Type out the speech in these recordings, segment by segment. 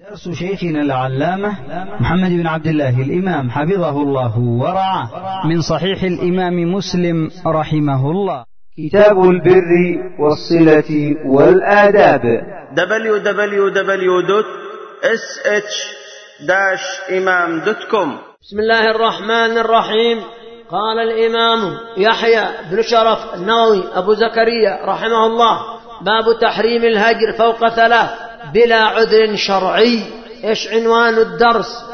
درس شيخنا العلامة محمد بن عبد الله الإمام حفظه الله ورعاه من صحيح الإمام مسلم رحمه الله. كتاب البر والصلة والآداب www.sh-imam.com. بسم الله الرحمن الرحيم. قال الإمام يحيى بن شرف النووي أبو زكريا رحمه الله: باب تحريم الهجر فوق 3 بلا عذر شرعي. إيش عنوان الدرس؟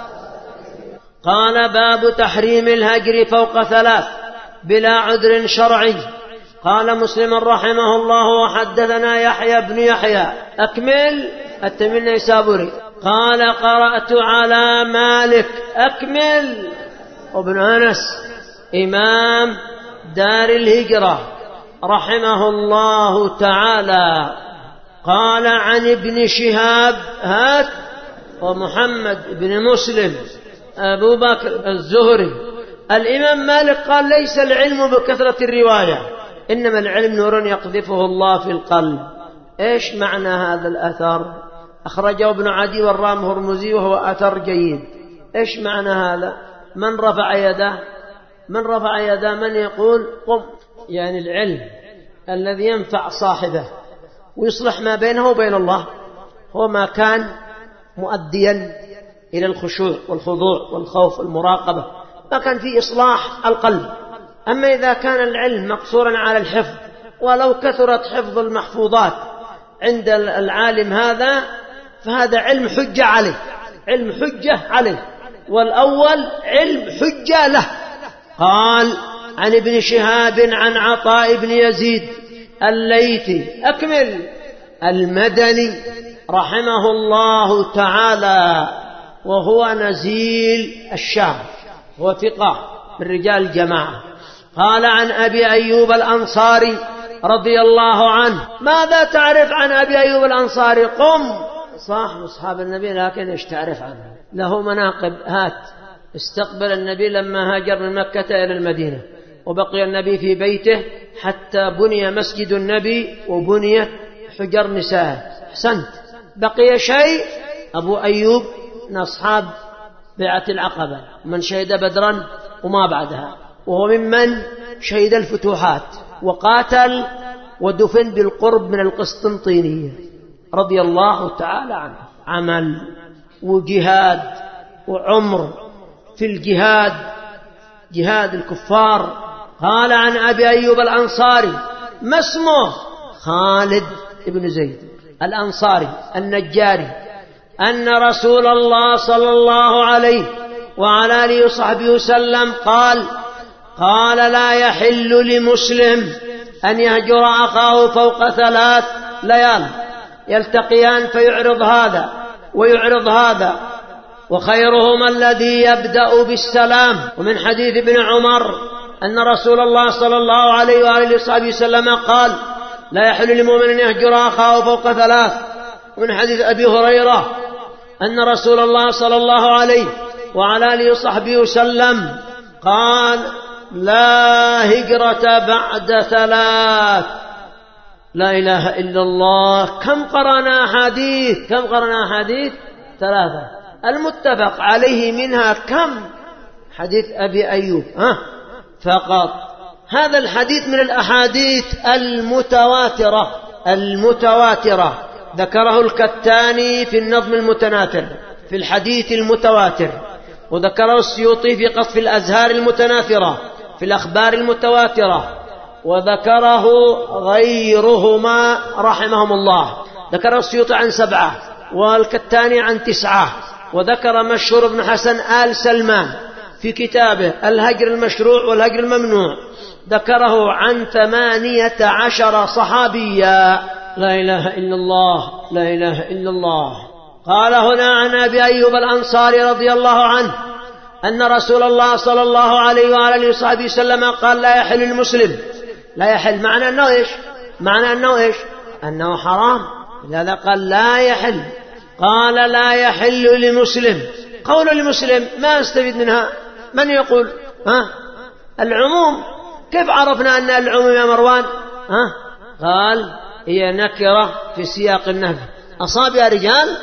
قال: باب تحريم الهجر فوق 3 بلا عذر شرعي. قال مسلم رحمه الله: وحدثنا يحيى بن يحيى أكمل التمنى يسابوري قال: قرأت على مالك أكمل وابن أنس إمام دار الهجرة رحمه الله تعالى. قال عن ابن شهاب هات ومحمد بن مسلم أبو بكر الزهري. الإمام مالك قال: ليس العلم بكثرة الرواية، إنما العلم نور يقذفه الله في القلب. إيش معنى هذا الأثر؟ أخرجه ابن عدي والرام هرمزي وهو أثر جيد. إيش معنى هذا؟ من رفع يده من يقول قم، يعني العلم الذي ينفع صاحبه ويصلح ما بينه وبين الله هو ما كان مؤديا إلى الخشوع والخضوع والخوف والمراقبة، ما كان فيه إصلاح القلب. أما إذا كان العلم مقصورا على الحفظ، ولو كثرت حفظ المحفوظات عند العالم هذا فهذا علم حجة عليه، والأول علم حجة له. قال عن ابن شهاب عن عطاء بن يزيد الليثي أكمل المدني رحمه الله تعالى، وهو نزيل الشام، هو ثقة من رجال الجماعة. قال عن أبي أيوب الأنصاري رضي الله عنه. ماذا تعرف عن أبي أيوب الأنصاري؟ قم، صاحب أصحاب النبي، لكن إيش تعرف عنه؟ له مناقب. هات. استقبل النبي لما هاجر من مكة إلى المدينة، وبقي النبي في بيته حتى بني مسجد النبي وبنيت حجر نساء. أحسنت. بقي شيء، أبو أيوب من أصحاب بيعة العقبة، من شهد بدرا وما بعدها، وهو ممن شهد الفتوحات وقاتل ودفن بالقرب من القسطنطينية رضي الله تعالى عنه. عمل وجهاد وعمر في الجهاد، جهاد الكفار. قال عن أبي أيوب الأنصاري، ما اسمه؟ خالد بن زيد الأنصاري النجاري، أن رسول الله صلى الله عليه وعلى آله وصحبه وسلم قال: لا يحل لمسلم أن يهجر أخاه فوق 3 ليال يلتقيان فيعرض هذا ويعرض هذا، وخيرهما الذي يبدأ بالسلام. ومن حديث ابن عمر أن رسول الله صلى الله عليه وآله وصحبه وسلم قال: لا يحل لمؤمن أن يهجر أخاه فوق 3. ومن حديث أبي هريرة أن رسول الله صلى الله عليه وعلى آله وصحبه وسلم قال: لا هجرة بعد 3. لا إله إلا الله. كم قرأنا حديث 3 المتفق عليه، منها كم؟ حديث أبي أيوب فقط. هذا الحديث من الأحاديث المتواترة ذكره الكتاني في النظم المتناثر في الحديث المتواتر، وذكره السيوطي في قصف الأزهار المتناثرة في الأخبار المتواترة، وذكره غيرهما رحمهم الله. ذكر السيوطي عن 7 والكتاني عن 9، وذكر مشهور بن حسن آل سلمان في كتابه الهجر المشروع والهجر الممنوع، ذكره عن 18 صحابيا. لا إله إلا الله، لا إله إلا الله. قال هنا عن أبي أيوب الأنصاري رضي الله عنه أن رسول الله صلى الله عليه وآله وصحبه وسلم قال: لا يحل المسلم. لا يحل معنى أنه إيش؟ أنه حرام. لذا قال لا يحل. قال: لا يحل لمسلم. قول لمسلم ما استفيد منها؟ من يقول العموم. كيف عرفنا أن العموم يا مروان؟ قال: هي نكرة في سياق النهي. أصابها رجال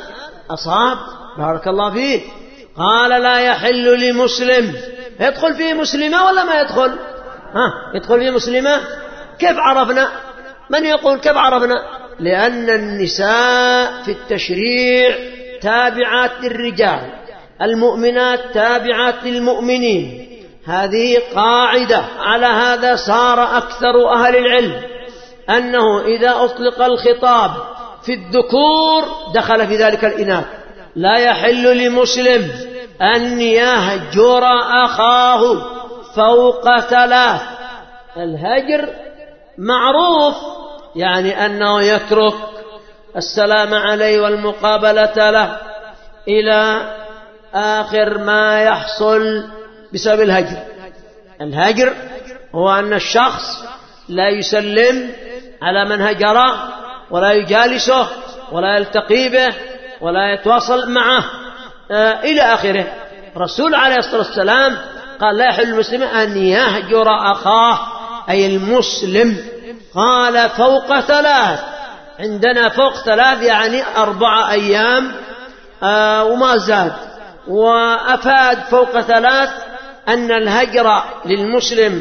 أصاب بارك الله فيه. قال لا يحل لمسلم. يدخل فيه مسلمة ولا ما يدخل؟ يدخل فيه مسلمة. كيف عرفنا؟ من يقول كيف عرفنا؟ لأن النساء في التشريع تابعات للرجال، المؤمنات تابعات للمؤمنين، هذه قاعدة. على هذا صار أكثر أهل العلم أنه إذا أطلق الخطاب في الذكور دخل في ذلك الإناث. لا يحل لمسلم أن يهجر أخاه فوق 3. الهجر معروف، يعني أنه يترك السلام عليه والمقابلة له إلى آخر ما يحصل بسبب الهجر. الهجر هو أن الشخص لا يسلم على من هجره ولا يجالسه ولا يلتقي به ولا يتواصل معه إلى آخره. الرسول عليه الصلاة والسلام قال لا يحل المسلم أن يهجر أخاه أي المسلم. قال فوق 3. عندنا فوق 3 يعني 4 أيام وما زاد. وأفاد فوق 3 أن الهجر للمسلم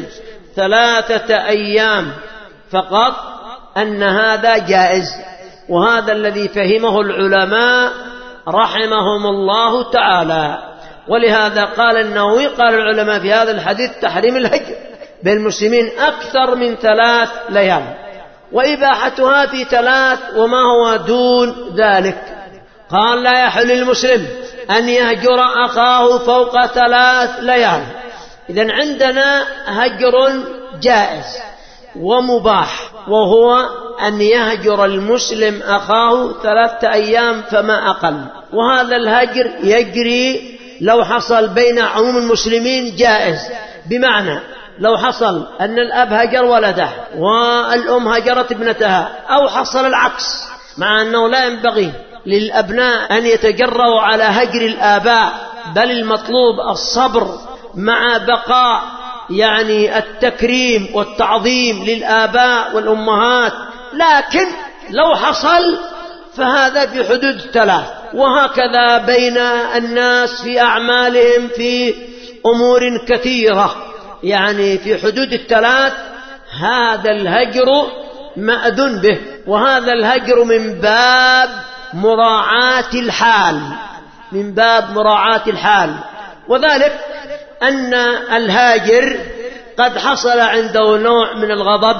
3 أيام فقط، أن هذا جائز. وهذا الذي فهمه العلماء رحمهم الله تعالى. ولهذا قال النووي قال العلماء في هذا الحديث تحريم الهجر بين المسلمين أكثر من 3 ليال، وإباحتها في 3 وما هو دون ذلك. قال لا يحل للمسلم أن يهجر أخاه فوق 3 ليال. إذن عندنا هجر جائز ومباح، وهو أن يهجر المسلم أخاه 3 أيام فما أقل. وهذا الهجر يجري لو حصل بين عموم المسلمين جائز، بمعنى لو حصل أن الأب هجر ولده والأم هجرت ابنتها، أو حصل العكس، مع أنه لا ينبغي للأبناء أن يتجرؤوا على هجر الآباء، بل المطلوب الصبر مع بقاء يعني التكريم والتعظيم للآباء والأمهات. لكن لو حصل فهذا بحدود 3. وهكذا بين الناس في أعمالهم في أمور كثيرة، يعني في حدود 3 هذا الهجر مأذون به. وهذا الهجر من باب مراعاة الحال، من باب مراعاة الحال. وذلك أن الهاجر قد حصل عنده نوع من الغضب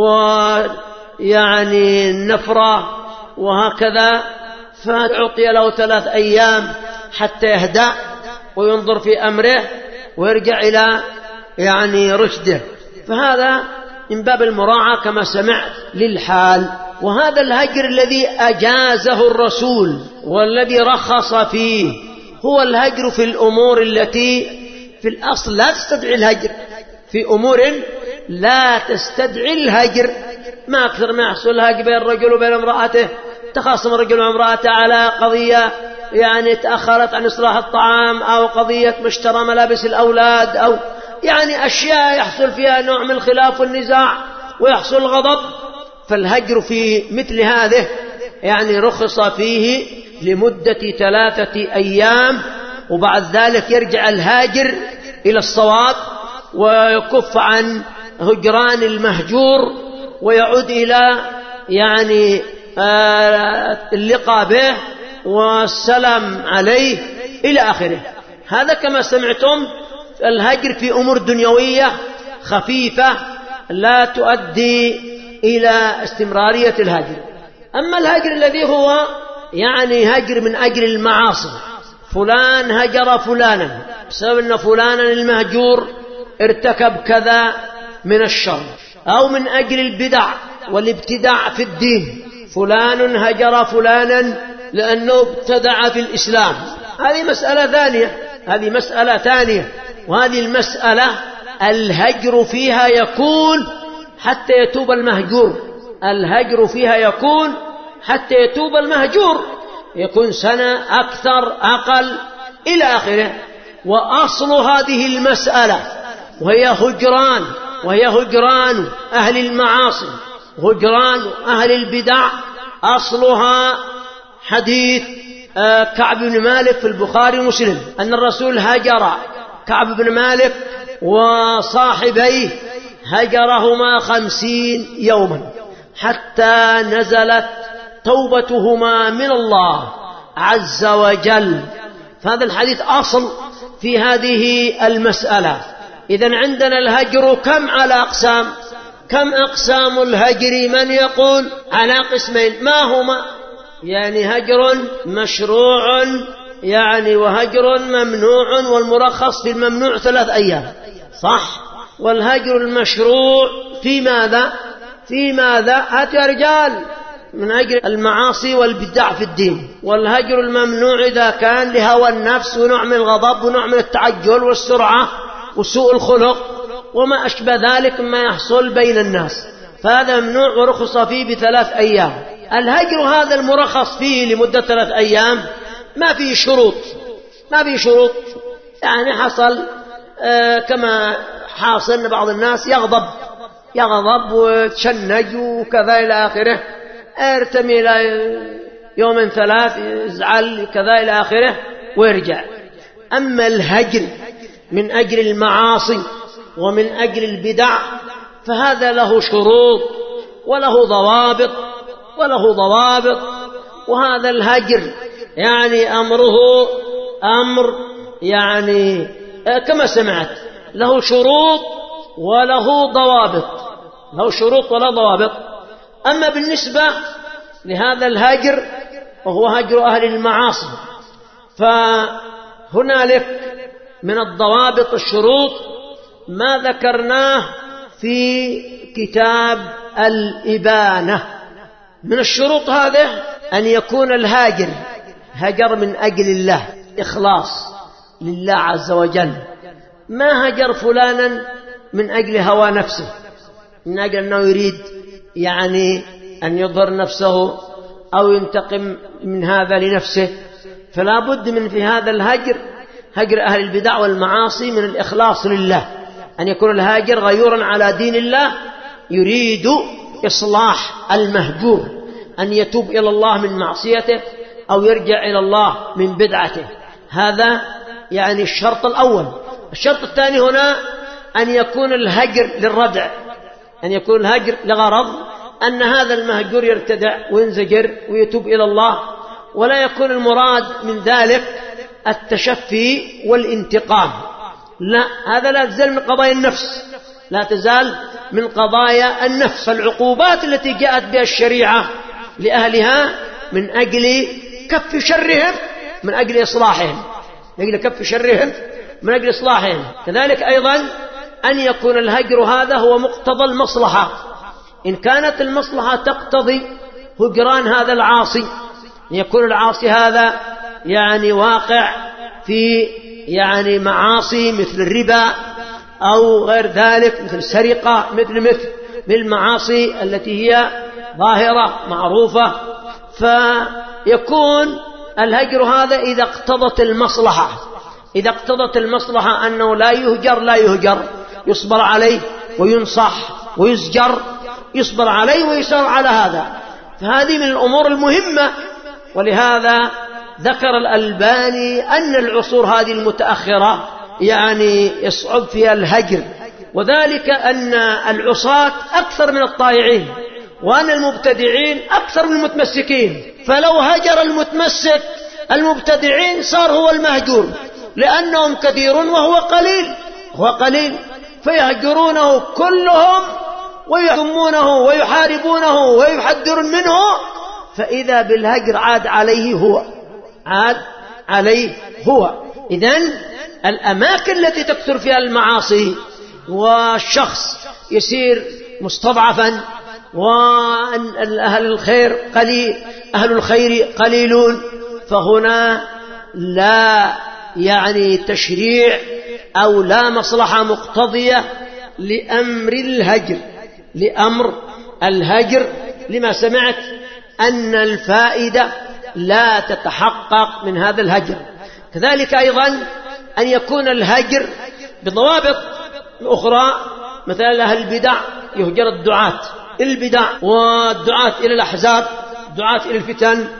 ويعني النفرة وهكذا، فأعطي له 3 أيام حتى يهدأ وينظر في أمره ويرجع إلى يعني رشده. فهذا من باب المراعاة كما سمعت للحال. وهذا الهجر الذي أجازه الرسول والذي رخص فيه هو الهجر في الأمور التي في الأصل لا تستدعي الهجر، في أمور لا تستدعي الهجر. ما أكثر ما يحصل الهجر بين الرجل وبين امرأته، تخاصم الرجل وامرأته على قضية يعني تأخرت عن إصلاح الطعام، أو قضية مشترى ملابس الأولاد، أو يعني أشياء يحصل فيها نوع من الخلاف والنزاع ويحصل الغضب. فالهجر في مثل هذه يعني رخص فيه لمدة 3 أيام، وبعد ذلك يرجع الهاجر إلى الصواب ويكف عن هجران المهجور ويعود إلى يعني اللقاء به والسلام عليه إلى آخره. هذا كما سمعتم الهجر في أمور دنيوية خفيفة لا تؤدي إلى استمرارية الهجر. أما الهجر الذي هو يعني هجر من أجل المعاصي، فلان هجر فلانا بسبب أن فلانا المهجور ارتكب كذا من الشر، أو من أجل البدع والابتداع في الدين، فلان هجر فلانا لأنه ابتدع في الإسلام. هذه مسألة ثانية، هذه مسألة ثانية. وهذه المسألة الهجر فيها يكون حتى يتوب المهجور، الهجر فيها يكون حتى يتوب المهجور، يكون سنة أكثر أقل إلى آخره. وأصل هذه المسألة وهي هجران أهل المعاصي، هجران أهل البدع، أصلها حديث كعب بن مالك في البخاري ومسلم أن الرسول هجر كعب بن مالك وصاحبيه هجرهما 50 يوما حتى نزلت توبتهما من الله عز وجل. فهذا الحديث أصل في هذه المسألة. إذن عندنا الهجر كم على أقسام؟ كم أقسام الهجر؟ من يقول على قسمين. ما هما؟ يعني هجر مشروع وهجر ممنوع، والمرخص في الممنوع 3 أيام، صح؟ والهجر المشروع في ماذا؟ في ماذا؟ هات يا رجال، من أجل المعاصي والبدع في الدين. والهجر الممنوع إذا كان لهوى النفس ونوع من الغضب ونوع من التعجل والسرعة وسوء الخلق وما أشبه ذلك ما يحصل بين الناس، فهذا ممنوع ورخص فيه ب3 أيام. الهجر هذا المرخص فيه لمدة 3 أيام ما فيه شروط، ما فيه شروط. يعني حصل كما حاصل أن بعض الناس يغضب وتشنج وكذا إلى آخره، ارتمي إلى 2 3 يزعل كذا إلى آخره ويرجع. أما الهجر من أجل المعاصي ومن أجل البدع فهذا له شروط وله ضوابط وهذا الهجر أمره أمر كما سمعت له شروط وله ضوابط. أما بالنسبة لهذا الهجر وهو هجر أهل المعاصي فهنالك من الضوابط الشروط ما ذكرناه في كتاب الإبانة. من الشروط هذه أن يكون الهاجر هجر من أجل الله، إخلاص لله عز وجل، ما هجر فلانا من أجل هوى نفسه، من أجل أنه يريد أن يظهر نفسه أو ينتقم من هذا لنفسه. فلا بد من في هذا الهجر، هجر أهل البدع والمعاصي، من الإخلاص لله، أن يكون الهاجر غيورا على دين الله يريد إصلاح المهجور، أن يتوب إلى الله من معصيته أو يرجع إلى الله من بدعته. هذا الشرط الأول. الشرط الثاني هنا أن يكون الهجر للردع، أن يكون الهجر لغرض أن هذا المهجور يرتدع وينزجر ويتوب إلى الله، ولا يكون المراد من ذلك التشفي والانتقام، لا، هذا لا تزال من قضايا النفس، لا تزال من قضايا النفس. فالعقوبات التي جاءت بها الشريعة لأهلها من أجل كف شرهم، من أجل إصلاحهم، من أجل كف شرهم، من أجل إصلاحهم. كذلك أيضا أن يكون الهجر هذا هو مقتضى المصلحة، إن كانت المصلحة تقتضي هجران هذا العاصي، يكون العاصي هذا واقع في معاصي مثل الربا أو غير ذلك، مثل السرقة، مثل المعاصي التي هي ظاهرة معروفة، فيكون الهجر هذا إذا اقتضت المصلحة، إذا اقتضت المصلحة أنه لا يهجر، يصبر عليه وينصح ويزجر، يصبر عليه ويسار على هذا. فهذه من الأمور المهمة. ولهذا ذكر الألباني أن العصور هذه المتأخرة يصعب فيها الهجر، وذلك أن العصاة أكثر من الطائعين، وأن المبتدعين أكثر من المتمسكين. فلو هجر المتمسك المبتدعين صار هو المهجور، لأنهم كثير وهو قليل، فيهجرونه كلهم ويهمونه ويحاربونه ويحذرون منه، فإذا بالهجر عاد عليه هو. إذن الأماكن التي تكثر فيها المعاصي والشخص يصير مستضعفا، وأهل الخير قليلون، فهنا لا تشريع أو لا مصلحة مقتضية لأمر الهجر، لما سمعت أن الفائدة لا تتحقق من هذا الهجر. كذلك أيضا أن يكون الهجر بضوابط أخرى، مثلا أهل البدع يهجر الدعاة إلى البدع، والدعاة إلى الأحزاب، الدعاة إلى الفتن،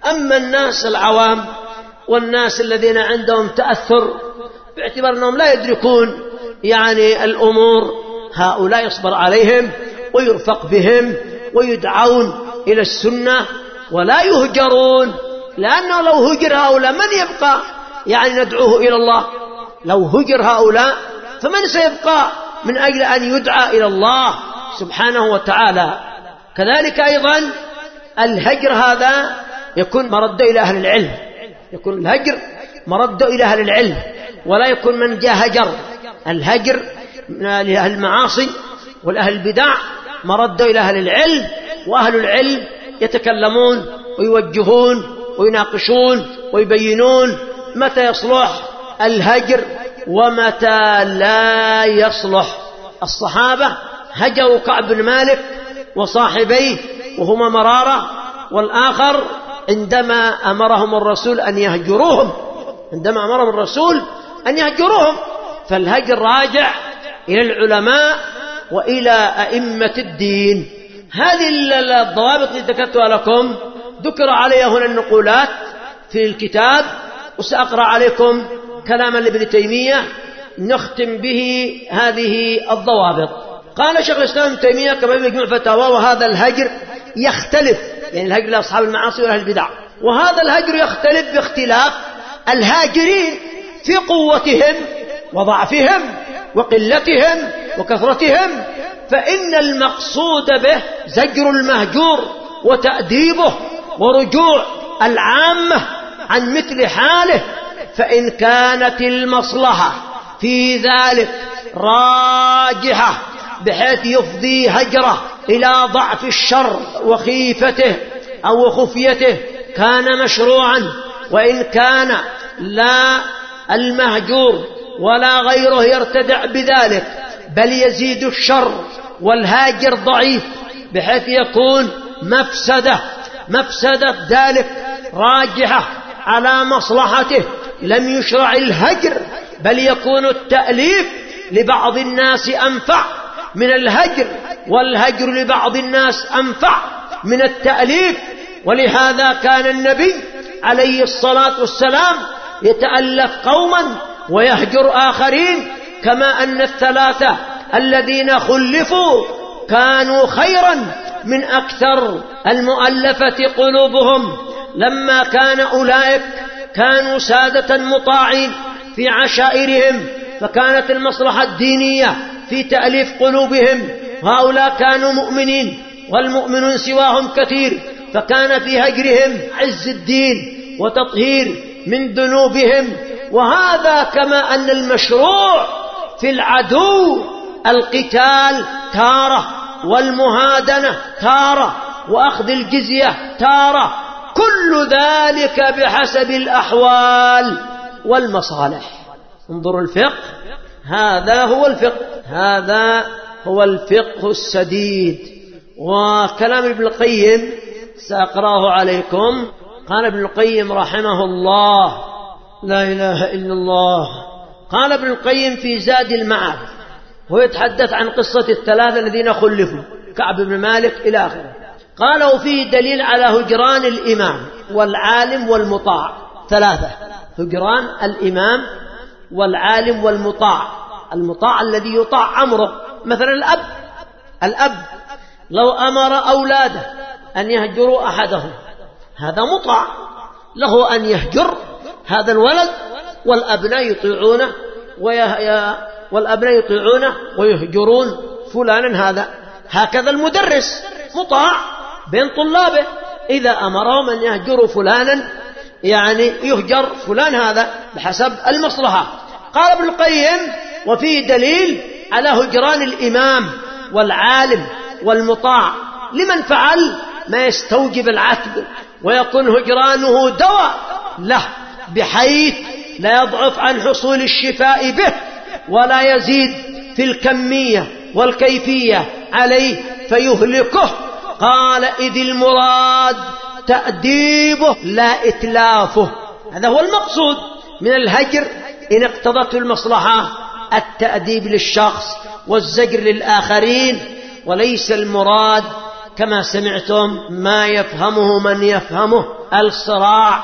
أما الناس العوام والناس الذين عندهم تأثر باعتبار أنهم لا يدركون يعني الأمور، هؤلاء يصبر عليهم ويرفق بهم ويدعون إلى السنة ولا يهجرون، لأنه لو هجر هؤلاء من يبقى يعني ندعوه إلى الله؟ لو هجر هؤلاء فمن سيبقى من أجل أن يدعى إلى الله سبحانه وتعالى؟ كذلك أيضا الهجر هذا يكون مرد إلى أهل العلم، يكون الهجر مرد إلى أهل العلم، ولا يكون من جاء هجر. الهجر لأهل المعاصي والأهل البدع مرد إلى أهل العلم، وأهل العلم يتكلمون ويوجهون ويناقشون ويبينون متى يصلح الهجر ومتى لا يصلح. الصحابة هجروا كعب بن مالك وصاحبيه وهما مرارة، والآخر عندما أمرهم الرسول أن يهجروهم، عندما أمرهم الرسول أن يهجروهم. فالهجر راجع إلى العلماء وإلى أئمة الدين. هذه الضوابط التي ذكرتها لكم ذكر عليها هنا النقولات في الكتاب، وسأقرأ عليكم كلاما لابن تيمية نختم به هذه الضوابط. قال شيخ الإسلام ابن تيمية كما يجمع فتاوى: وهذا الهجر يختلف، يعني الهجر لأصحاب المعاصي وأهل البدع، وهذا الهجر يختلف باختلاف الهاجرين في قوتهم وضعفهم وقلتهم وكثرتهم. فإن المقصود به زجر المهجور وتأديبه ورجوع العامة عن مثل حاله، فإن كانت المصلحة في ذلك راجحة بحيث يفضي هجره إلى ضعف الشر وخيفته أو خفيته كان مشروعا. وإن كان لا المهجور ولا غيره يرتدع بذلك بل يزيد الشر والهاجر ضعيف بحيث يكون مفسدة ذلك راجحة على مصلحته، لم يشرع الهجر، بل يكون التأليف لبعض الناس أنفع من الهجر، والهجر لبعض الناس أنفع من التأليف. ولهذا كان النبي عليه الصلاة والسلام يتألف قوما ويهجر آخرين، كما أن الثلاثة الذين خلفوا كانوا خيرا من أكثر المؤلفة قلوبهم، لما كان أولئك كانوا سادة مطاعين في عشائرهم، فكانت المصلحة الدينية في تأليف قلوبهم. هؤلاء كانوا مؤمنين والمؤمنون سواهم كثير، فكان في هجرهم عز الدين وتطهير من ذنوبهم. وهذا كما أن المشروع في العدو القتال تارة، والمهادنة تارة، وأخذ الجزية تارة، كل ذلك بحسب الأحوال والمصالح. انظروا الفقه، هذا هو الفقه، هذا هو الفقه السديد. وكلام ابن القيم سأقرأه عليكم. قال ابن القيم رحمه الله: لا إله إلا الله. قال ابن القيم في زاد المعاد ويتحدث عن قصة الثلاثة الذين خلفوا، كعب بن مالك إلى آخره. قال: وفيه دليل على هجران الإمام والعالم والمطاع. ثلاثة: هجران الإمام والعالم والمطاع. المطاع الذي يطاع أمره، مثلا الأب لو أمر أولاده أن يهجروا أحدهم هذا مطاع له أن يهجر هذا الولد، والأبناء يطيعونه ويهجرون فلانا هذا. هكذا المدرس مطاع بين طلابه، إذا أمرهم أن يهجروا فلانا يعني يهجر فلان هذا بحسب المصلحة. قال ابن القيم: وفيه دليل على هجران الإمام والعالم والمطاع لمن فعل ما يستوجب العتب، ويكون هجرانه دواء له بحيث لا يضعف عن حصول الشفاء به ولا يزيد في الكمية والكيفية عليه فيهلكه. قال: إذ المراد تأديبه لا إتلافه. هذا هو المقصود من الهجر إن اقتضته المصلحة، التأديب للشخص والزجر للآخرين، وليس المراد كما سمعتم ما يفهمه من يفهمه الصراع،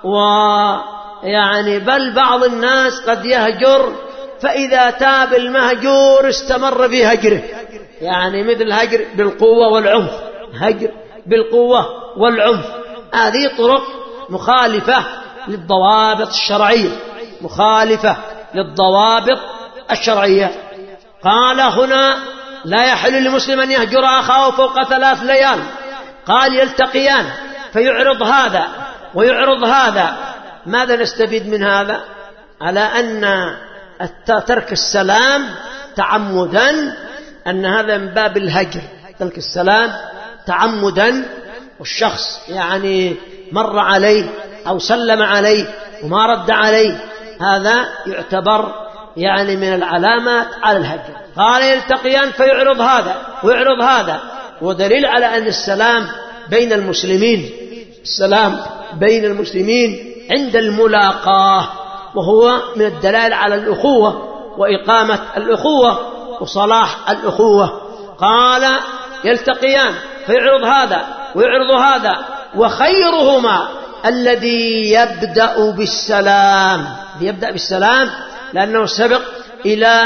ويعني بل بعض الناس قد يهجر فإذا تاب المهجور استمر في هجره، يعني مثل هجر بالقوة والعنف، هجر بالقوة والعنف. هذه طرق مخالفة للضوابط الشرعية، مخالفة للضوابط الشرعية. قال هنا لا يحل لمسلم أن يهجر أخاه فوق 3 ليال. قال يلتقيان فيعرض هذا ويعرض هذا. ماذا نستفيد من هذا؟ على أن ترك السلام تعمدا، أن هذا من باب الهجر، ترك السلام تعمدا، والشخص يعني مر عليه أو سلم عليه وما رد عليه، هذا يعتبر يعني من العلامات على الهجر. قال يلتقيان فيعرض هذا ويعرض هذا، ودليل على أن السلام بين المسلمين، السلام بين المسلمين عند الملاقاة، وهو من الدلائل على الأخوة وإقامة الأخوة وصلاح الأخوة. قال يلتقيان فيعرض هذا ويعرض هذا، وخيرهما الذي يبدأ بالسلام، يبدأ بالسلام لأنه سبق إلى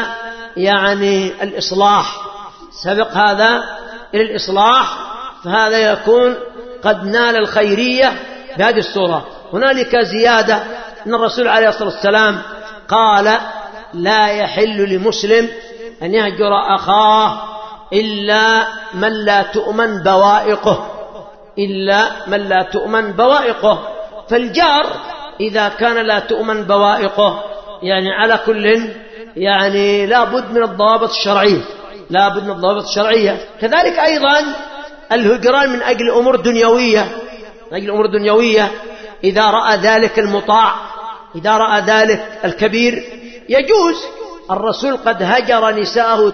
يعني الإصلاح، سبق هذا إلى الإصلاح، فهذا يكون قد نال الخيرية بهذه الصورة. هنالك زيادة أن الرسول عليه الصلاة والسلام قال لا يحل لمسلم أن يهجر أخاه إلا من لا تؤمن بوائقه، إلا من لا تؤمن بوائقه. فالجار إذا كان لا تؤمن بوائقه يعني على كل يعني لا بد من الضوابط الشرعية، لا بد من الضوابط الشرعية. كذلك أيضا الهجران من أجل أمور دنيوية، من أجل أمور دنيوية، إذا رأى ذلك المطاع، إذا رأى ذلك الكبير يجوز. الرسول قد هجر نساءه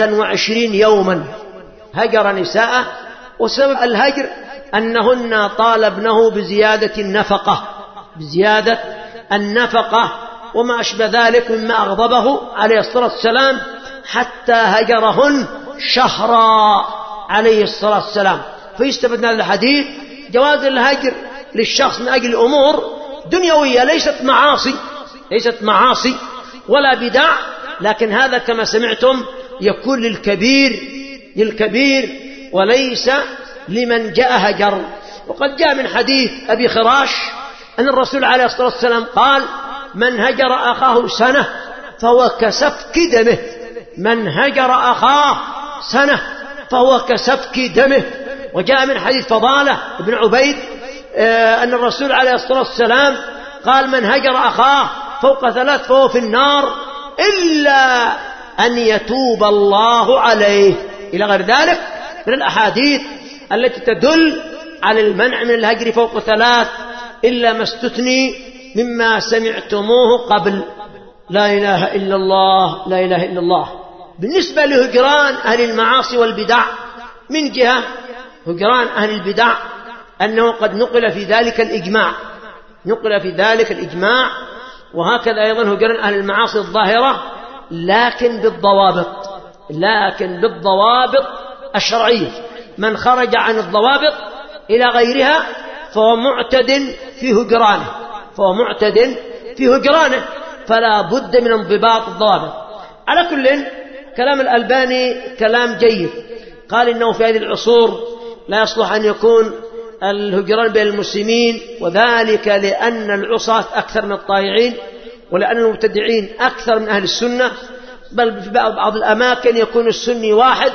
29 يوما، هجر نساءه، وسبب الهجر أنهن طالبنه بزيادة النفقة، بزيادة النفقة وما أشبه ذلك مما أغضبه عليه الصلاة والسلام، حتى هجرهن شهرا عليه الصلاة والسلام. فيستفاد من هذا الحديث جواز الهجر للشخص من أجل أمور دنيوية، ليست معاصي، ليست معاصي ولا بدع، لكن هذا كما سمعتم يكون للكبير وليس لمن جاء هجر. وقد جاء من حديث أبي خراش أن الرسول عليه الصلاة والسلام قال من هجر أخاه سنة فهو كسفك دمه، من هجر أخاه سنة فهو كسفك دمه. وجاء من حديث فضالة بن عبيد أن الرسول عليه الصلاة والسلام قال من هجر أخاه فوق 3 فهو في النار إلا أن يتوب الله عليه، إلى غير ذلك من الأحاديث التي تدل على المنع من الهجر فوق 3 إلا ما استثني مما سمعتموه قبل. لا إله إلا الله، لا إله إلا الله. بالنسبة لهجران أهل المعاصي والبدع، من جهة هجران أهل البدع أنه قد نقل في ذلك الإجماع، نقل في ذلك الإجماع، وهكذا أيضا هجران أهل المعاصي الظاهرة، لكن بالضوابط، لكن بالضوابط الشرعية. من خرج عن الضوابط إلى غيرها فهو معتد في هجرانه، فهو معتد في هجرانه، فلا بد من انضباط الضوابط. على كل كلام الألباني كلام جيد، قال إنه في هذه العصور لا يصلح أن يكون الهجران بين المسلمين، وذلك لأن العصاة أكثر من الطائعين، ولأن المبتدعين أكثر من أهل السنة، بل في بعض الأماكن يكون السني واحد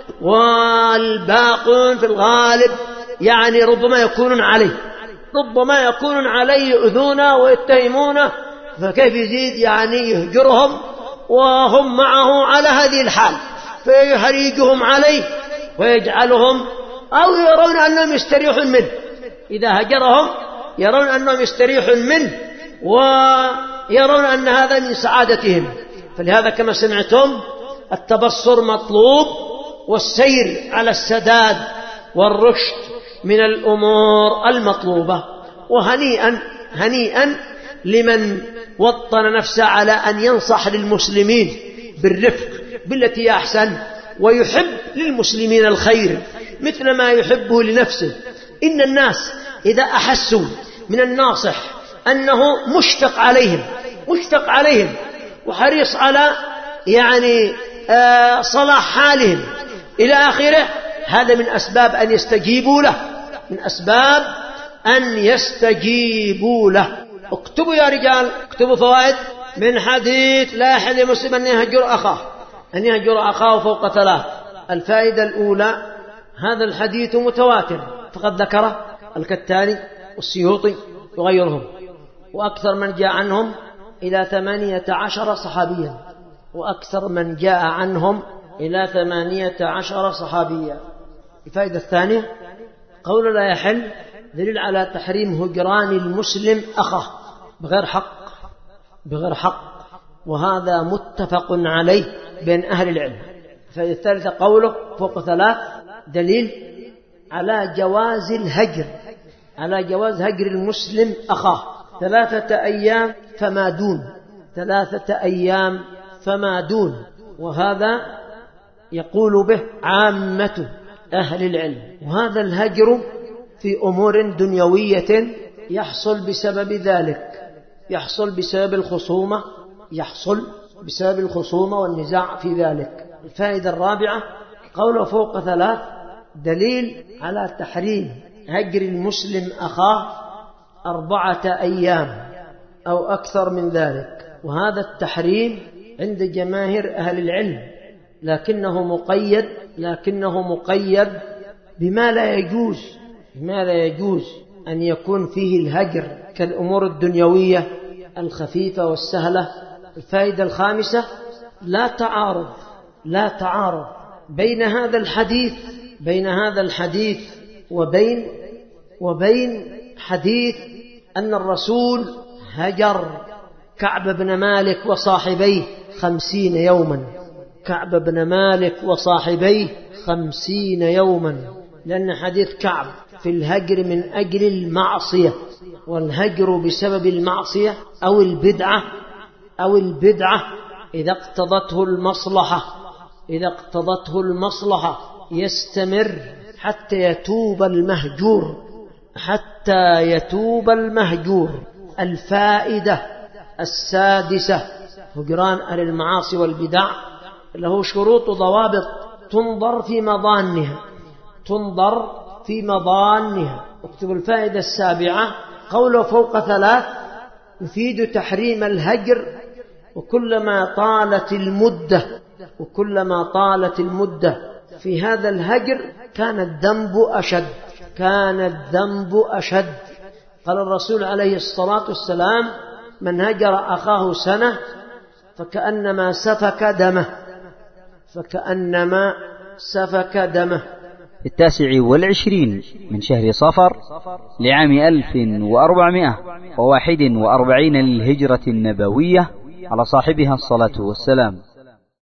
والباقون في الغالب يعني ربما يكونون عليه، ربما يكونون عليه يؤذونه ويتهمونه، فكيف يزيد يعني يهجرهم وهم معه على هذه الحال، فيحريجهم عليه ويجعلهم أو يرون أنهم يستريحون منه، إذا هجرهم يرون أنهم يستريحون منه ويرون أن هذا من سعادتهم. فلهذا كما سمعتم التبصر مطلوب، والسير على السداد والرشد من الأمور المطلوبة. وهنيئا هنيئا لمن وطن نفسه على أن ينصح للمسلمين بالرفق بالتي أحسن، ويحب للمسلمين الخير مثل ما يحبه لنفسه. إن الناس إذا أحسوا من الناصح أنه مشفق عليهم وحريص على صلاح حالهم إلى آخره، هذا من أسباب أن يستجيبوا له، من أسباب أن يستجيبوا له. اكتبوا يا رجال، اكتبوا فوائد من حديث لا يحل لمسلم أن يهجر أخاه فوق 3. الفائدة الأولى: هذا الحديث متواتر، فقد ذكره الكتاني والسيوطي وغيرهم، وأكثر من جاء عنهم إلى 18 صحابيا، الفائدة الثانية: قول لا يحل دليل على تحريم هجران المسلم أخاه بغير حق، وهذا متفق عليه بين أهل العلم. الفائدة الثالثة: قوله فوق 3 دليل على جواز هجر المسلم أخاه 3 أيام فما دون، وهذا يقول به عامة أهل العلم. وهذا الهجر في أمور دنيوية يحصل بسبب الخصومة والنزاع في ذلك. الفائدة الرابعة: قوله فوق 3 دليل على تحريم هجر المسلم أخاه 4 أيام أو أكثر من ذلك، وهذا التحريم عند جماهير أهل العلم، لكنه مقيد بما لا يجوز أن يكون فيه الهجر كالأمور الدنيوية الخفيفة والسهلة. الفائدة الخامسة: لا تعارض بين هذا الحديث وبين حديث أن الرسول هجر كعب بن مالك وصاحبيه 50 يوما، لأن حديث كعب في الهجر من أجل المعصية، والهجر بسبب المعصية أو البدعة إذا اقتضته المصلحة يستمر حتى يتوب المهجور. الفائدة السادسة: هجران أهل المعاصي والبدع له شروط وضوابط تنظر في مضانها. اكتبوا الفائدة السابعة: قوله فوق 3 يفيد تحريم الهجر، وكلما طالت المدة في هذا الهجر كان الذنب أشد. قال الرسول عليه الصلاة والسلام: من هجر أخاه سنة فكأنما سفك دمه. 29 من شهر صفر لعام 1441 للهجرة النبوية على صاحبها الصلاة والسلام.